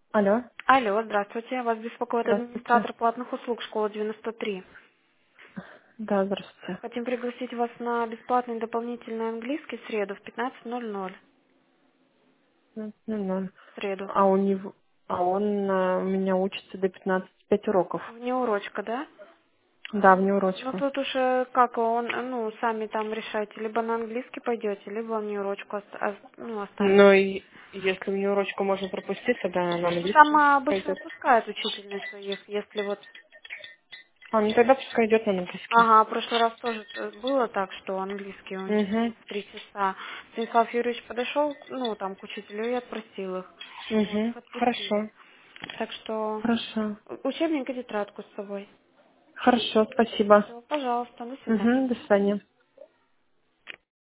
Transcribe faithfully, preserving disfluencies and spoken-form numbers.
Алло, Алло, здравствуйте. Вас беспокоит здравствуйте. администратор платных услуг школы девяносто три. Да, здравствуйте. Хотим пригласить вас на бесплатный дополнительный английский в среду в пятнадцать ноль ноль. Ну, ну, ну. В среду. А у него, а он а, у меня учится до пятнадцати пять уроков. Вне урочка, да? Да, вне Ну урочка. тут уже как он, ну, сами там решайте. Либо на английский пойдете, либо вне урочку ост- ос- ну, Но останетесь. и если вне урочку можно пропустить, тогда на Ну там английский а, обычно пойдет. отпускают учительница их, если вот. А, ну тогда пускай идет на английский. Ага, в прошлый раз тоже т- было так, что английский у них был Угу, в три часа. Станислав Юрьевич подошел, ну, там, к учителю и отпросил их. Вот, их угу. отпустили. Хорошо, Так что хорошо. у- учебник и тетрадку с собой. Хорошо, спасибо. Все, пожалуйста, до свидания. Угу, до свидания.